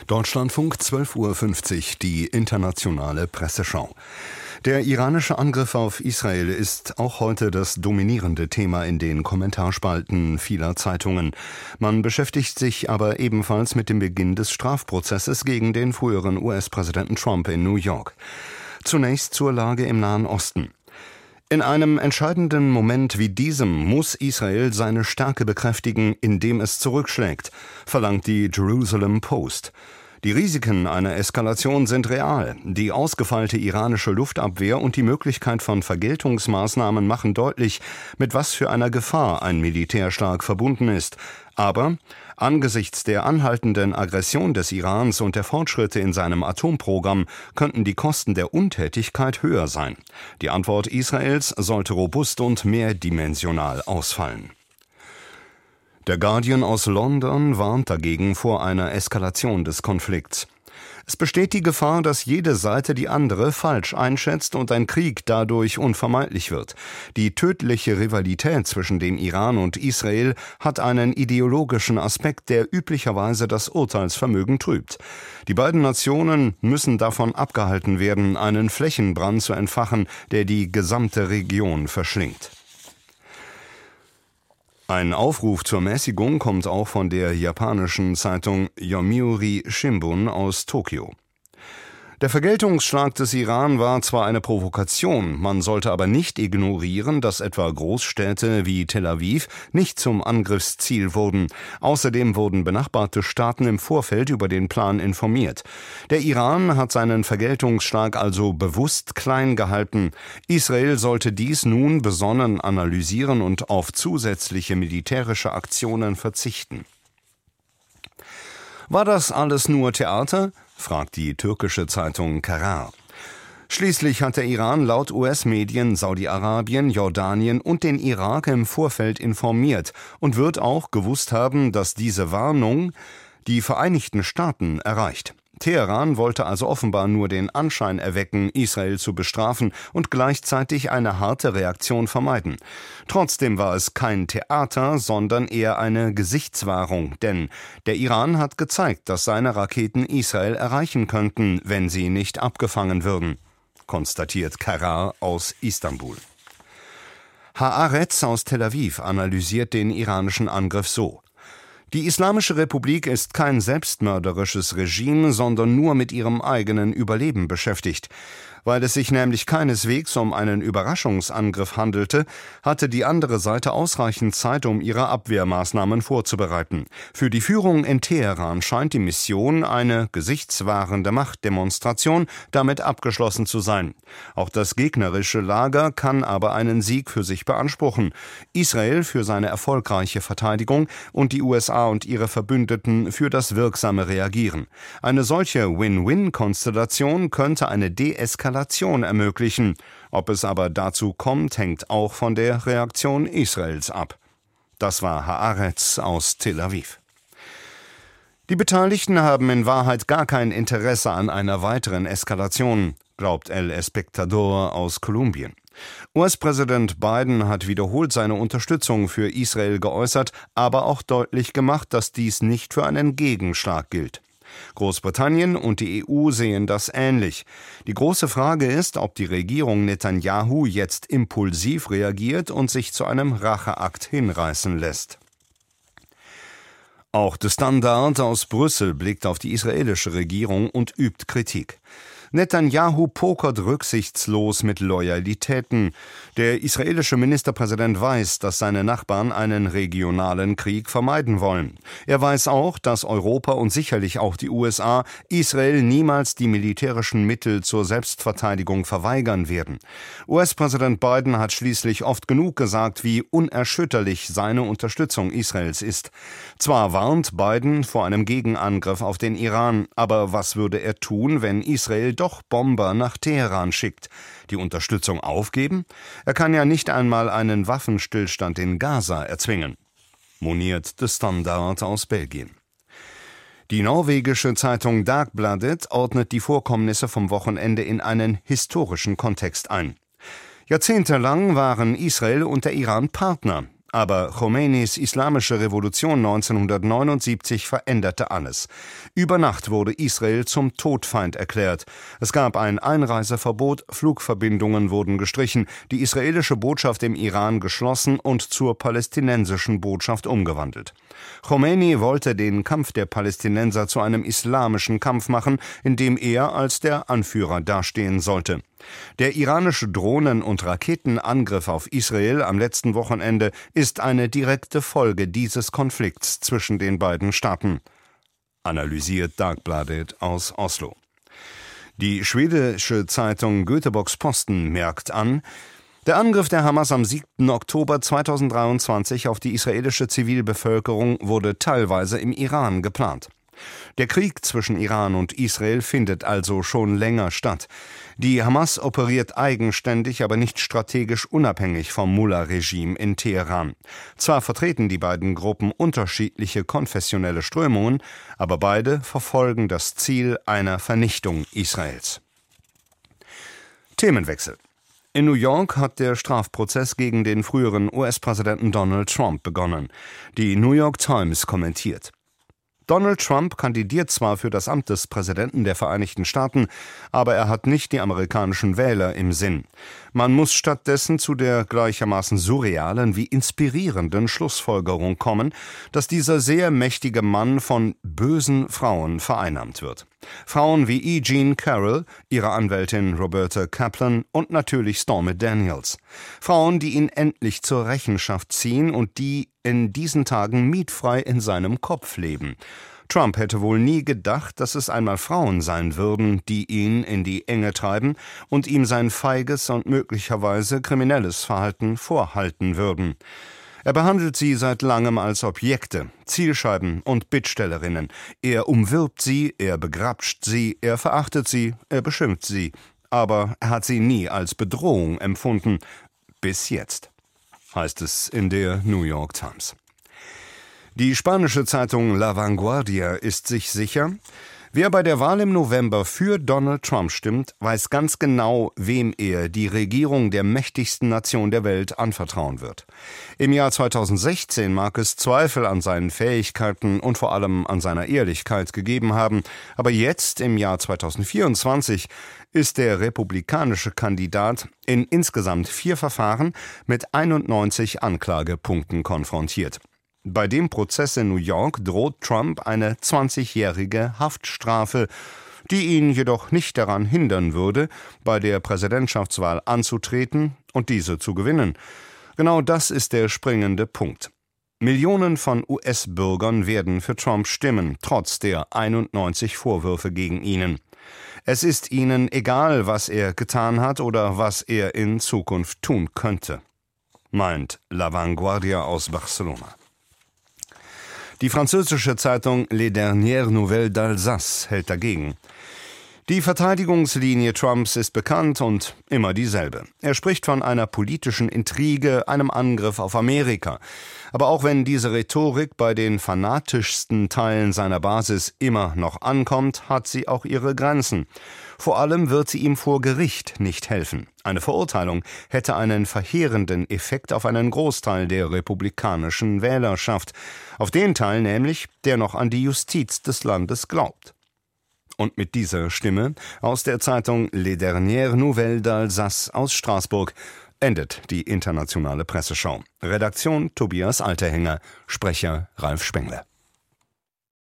Deutschlandfunk 12:50 Uhr, die internationale Presseschau. Der iranische Angriff auf Israel ist auch heute das dominierende Thema in den Kommentarspalten vieler Zeitungen. Man beschäftigt sich aber ebenfalls mit dem Beginn des Strafprozesses gegen den früheren US-Präsidenten Trump in New York. Zunächst zur Lage im Nahen Osten. In einem entscheidenden Moment wie diesem muss Israel seine Stärke bekräftigen, indem es zurückschlägt, verlangt die Jerusalem Post. Die Risiken einer Eskalation sind real. Die ausgefeilte iranische Luftabwehr und die Möglichkeit von Vergeltungsmaßnahmen machen deutlich, mit was für einer Gefahr ein Militärschlag verbunden ist. Aber angesichts der anhaltenden Aggression des Irans und der Fortschritte in seinem Atomprogramm könnten die Kosten der Untätigkeit höher sein. Die Antwort Israels sollte robust und mehrdimensional ausfallen. Der Guardian aus London warnt dagegen vor einer Eskalation des Konflikts. Es besteht die Gefahr, dass jede Seite die andere falsch einschätzt und ein Krieg dadurch unvermeidlich wird. Die tödliche Rivalität zwischen dem Iran und Israel hat einen ideologischen Aspekt, der üblicherweise das Urteilsvermögen trübt. Die beiden Nationen müssen davon abgehalten werden, einen Flächenbrand zu entfachen, der die gesamte Region verschlingt. Ein Aufruf zur Mäßigung kommt auch von der japanischen Zeitung Yomiuri Shimbun aus Tokio. Der Vergeltungsschlag des Iran war zwar eine Provokation, man sollte aber nicht ignorieren, dass etwa Großstädte wie Tel Aviv nicht zum Angriffsziel wurden. Außerdem wurden benachbarte Staaten im Vorfeld über den Plan informiert. Der Iran hat seinen Vergeltungsschlag also bewusst klein gehalten. Israel sollte dies nun besonnen analysieren und auf zusätzliche militärische Aktionen verzichten. War das alles nur Theater? Fragt die türkische Zeitung Karar. Schließlich hat der Iran laut US-Medien Saudi-Arabien, Jordanien und den Irak im Vorfeld informiert und wird auch gewusst haben, dass diese Warnung die Vereinigten Staaten erreicht. Teheran wollte also offenbar nur den Anschein erwecken, Israel zu bestrafen und gleichzeitig eine harte Reaktion vermeiden. Trotzdem war es kein Theater, sondern eher eine Gesichtswahrung, denn der Iran hat gezeigt, dass seine Raketen Israel erreichen könnten, wenn sie nicht abgefangen würden, konstatiert Karar aus Istanbul. Haaretz aus Tel Aviv analysiert den iranischen Angriff so: Die Islamische Republik ist kein selbstmörderisches Regime, sondern nur mit ihrem eigenen Überleben beschäftigt. Weil es sich nämlich keineswegs um einen Überraschungsangriff handelte, hatte die andere Seite ausreichend Zeit, um ihre Abwehrmaßnahmen vorzubereiten. Für die Führung in Teheran scheint die Mission, eine gesichtswahrende Machtdemonstration, damit abgeschlossen zu sein. Auch das gegnerische Lager kann aber einen Sieg für sich beanspruchen. Israel für seine erfolgreiche Verteidigung und die USA und ihre Verbündeten für das wirksame Reagieren. Eine solche Win-Win-Konstellation könnte eine Deeskalation ermöglichen. Ob es aber dazu kommt, hängt auch von der Reaktion Israels ab. Das war Haaretz aus Tel Aviv. Die Beteiligten haben in Wahrheit gar kein Interesse an einer weiteren Eskalation, glaubt El Espectador aus Kolumbien. US-Präsident Biden hat wiederholt seine Unterstützung für Israel geäußert, aber auch deutlich gemacht, dass dies nicht für einen Gegenschlag gilt. Großbritannien und die EU sehen das ähnlich. Die große Frage ist, ob die Regierung Netanyahu jetzt impulsiv reagiert und sich zu einem Racheakt hinreißen lässt. Auch der Standard aus Brüssel blickt auf die israelische Regierung und übt Kritik. Netanyahu pokert rücksichtslos mit Loyalitäten. Der israelische Ministerpräsident weiß, dass seine Nachbarn einen regionalen Krieg vermeiden wollen. Er weiß auch, dass Europa und sicherlich auch die USA Israel niemals die militärischen Mittel zur Selbstverteidigung verweigern werden. US-Präsident Biden hat schließlich oft genug gesagt, wie unerschütterlich seine Unterstützung Israels ist. Zwar warnt Biden vor einem Gegenangriff auf den Iran, aber was würde er tun, wenn Israel doch Bomber nach Teheran schickt? Die Unterstützung aufgeben? Er kann ja nicht einmal einen Waffenstillstand in Gaza erzwingen, moniert The Standard aus Belgien. Die norwegische Zeitung Dagbladet ordnet die Vorkommnisse vom Wochenende in einen historischen Kontext ein. Jahrzehntelang waren Israel und der Iran Partner. Aber Khomeinis islamische Revolution 1979 veränderte alles. Über Nacht wurde Israel zum Todfeind erklärt. Es gab ein Einreiseverbot, Flugverbindungen wurden gestrichen, die israelische Botschaft im Iran geschlossen und zur palästinensischen Botschaft umgewandelt. Khomeini wollte den Kampf der Palästinenser zu einem islamischen Kampf machen, in dem er als der Anführer dastehen sollte. Der iranische Drohnen- und Raketenangriff auf Israel am letzten Wochenende ist eine direkte Folge dieses Konflikts zwischen den beiden Staaten, analysiert Dagbladet aus Oslo. Die schwedische Zeitung Göteborgs-Posten merkt an, der Angriff der Hamas am 7. Oktober 2023 auf die israelische Zivilbevölkerung wurde teilweise im Iran geplant. Der Krieg zwischen Iran und Israel findet also schon länger statt. Die Hamas operiert eigenständig, aber nicht strategisch unabhängig vom Mullah-Regime in Teheran. Zwar vertreten die beiden Gruppen unterschiedliche konfessionelle Strömungen, aber beide verfolgen das Ziel einer Vernichtung Israels. Themenwechsel. In New York hat der Strafprozess gegen den früheren US-Präsidenten Donald Trump begonnen. Die New York Times kommentiert: Donald Trump kandidiert zwar für das Amt des Präsidenten der Vereinigten Staaten, aber er hat nicht die amerikanischen Wähler im Sinn. Man muss stattdessen zu der gleichermaßen surrealen wie inspirierenden Schlussfolgerung kommen, dass dieser sehr mächtige Mann von bösen Frauen vereinnahmt wird. Frauen wie E. Jean Carroll, ihre Anwältin Roberta Kaplan und natürlich Stormy Daniels. Frauen, die ihn endlich zur Rechenschaft ziehen und die in diesen Tagen mietfrei in seinem Kopf leben. Trump hätte wohl nie gedacht, dass es einmal Frauen sein würden, die ihn in die Enge treiben und ihm sein feiges und möglicherweise kriminelles Verhalten vorhalten würden. Er behandelt sie seit langem als Objekte, Zielscheiben und Bittstellerinnen. Er umwirbt sie, er begrapscht sie, er verachtet sie, er beschimpft sie. Aber er hat sie nie als Bedrohung empfunden. Bis jetzt, heißt es in der New York Times. Die spanische Zeitung La Vanguardia ist sich sicher, wer bei der Wahl im November für Donald Trump stimmt, weiß ganz genau, wem er die Regierung der mächtigsten Nation der Welt anvertrauen wird. Im Jahr 2016 mag es Zweifel an seinen Fähigkeiten und vor allem an seiner Ehrlichkeit gegeben haben, aber jetzt, im Jahr 2024, ist der republikanische Kandidat in insgesamt 4 Verfahren mit 91 Anklagepunkten konfrontiert. Bei dem Prozess in New York droht Trump eine 20-jährige Haftstrafe, die ihn jedoch nicht daran hindern würde, bei der Präsidentschaftswahl anzutreten und diese zu gewinnen. Genau das ist der springende Punkt. Millionen von US-Bürgern werden für Trump stimmen, trotz der 91 Vorwürfe gegen ihn. Es ist ihnen egal, was er getan hat oder was er in Zukunft tun könnte, meint La Vanguardia aus Barcelona. Die französische Zeitung Les Dernières Nouvelles d'Alsace hält dagegen. Die Verteidigungslinie Trumps ist bekannt und immer dieselbe. Er spricht von einer politischen Intrige, einem Angriff auf Amerika. Aber auch wenn diese Rhetorik bei den fanatischsten Teilen seiner Basis immer noch ankommt, hat sie auch ihre Grenzen. Vor allem wird sie ihm vor Gericht nicht helfen. Eine Verurteilung hätte einen verheerenden Effekt auf einen Großteil der republikanischen Wählerschaft, auf den Teil nämlich, der noch an die Justiz des Landes glaubt. Und mit dieser Stimme aus der Zeitung Les Dernières Nouvelles d'Alsace aus Straßburg endet die internationale Presseschau. Redaktion Tobias Alterhänger, Sprecher Ralf Spengler.